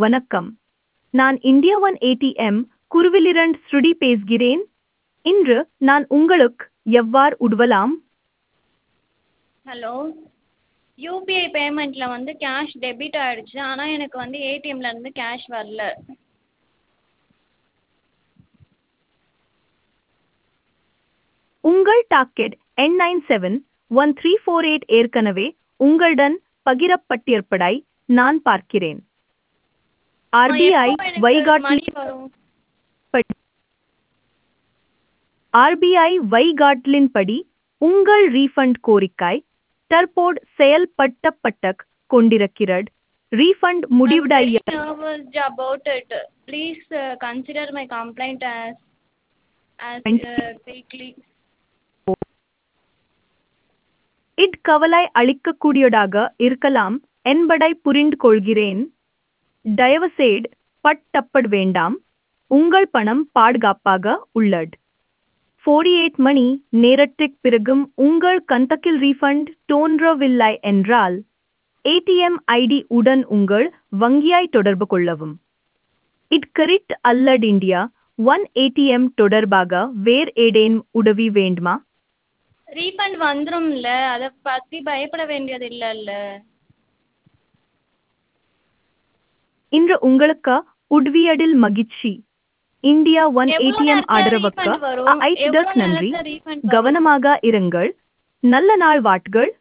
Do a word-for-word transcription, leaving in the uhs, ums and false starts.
வணக்கம். நான் India one ATM குருவிலிரண்ட் ஸ்ருடி பேசுகிறேன். இன்று நான் உங்களுக்கு எவ்வாறு உதவலாம்? ஹலோ, யூபிஐ பேமெண்ட்டில் வந்து கேஷ் டெபிட் ஆகிடுச்சு. ஆனால் எனக்கு வந்து ஏடிஎம்லேருந்து கேஷ் வரல. உங்கள் டாக்கெட் எண் nine seven one three four eight ஏற்கனவே உங்களுடன் பகிரப்பட்டிருப்பதை நான் பார்க்கிறேன். ஆர்பிஐ எப்போ எனக்கு வைகாட்டி மணி வரும்? ஆர்பிஐ வைகாட்லின்படி உங்கள் ரீஃபண்ட் கோரிக்கை தற்போது செயல்படுத்தப்பட்டு கொண்டிருக்கிறது. ரீஃபண்ட் I'm முடிவடைய very nervous about it. Please uh, consider my complaint as as uh, quickly. It கவலை அளிக்கக்கூடியதாக இருக்கலாம் என்பதை புரிந்து கொள்கிறேன். தயவுசெய்து பட்டப்பட வேண்டாம். உங்கள் பணம் பாதுகாப்பாக உள்ளது. நாற்பத்தி எட்டு மணி நேரத்திற்கு பிறகும் உங்கள் கணக்கில் ரீஃபண்ட் தோன்றவில்லை என்றால் ஏடிஎம் ஐடி உடன் உங்கள் வங்கியை தொடர்பு கொள்ளவும். இட் கரிட் அல்லது இந்தியா ஒன் ஏடிஎம் தொடர்பாக வேறு ஏதேனும் உதவி வேண்டுமா? ரீஃபண்ட் வந்துரும்ல, அதை பற்றி பயப்பட வேண்டியது இல்லைல்ல. இன்று உங்களுக்கு உதவியதில் மகிழ்ச்சி. இந்தியா ஒன் எவ்வளோ ஏடிஎம் நேரத்தில் ஆதரவுக்கு ரீஃபண்ட் வரும்? எவ்வளோ ஐட்டுதற்கு நன்றி. நேரத்தில் ரீஃபண்ட் வரும்? கவனமாக இருங்கள். நல்ல நாள் வாழ்த்துகள்.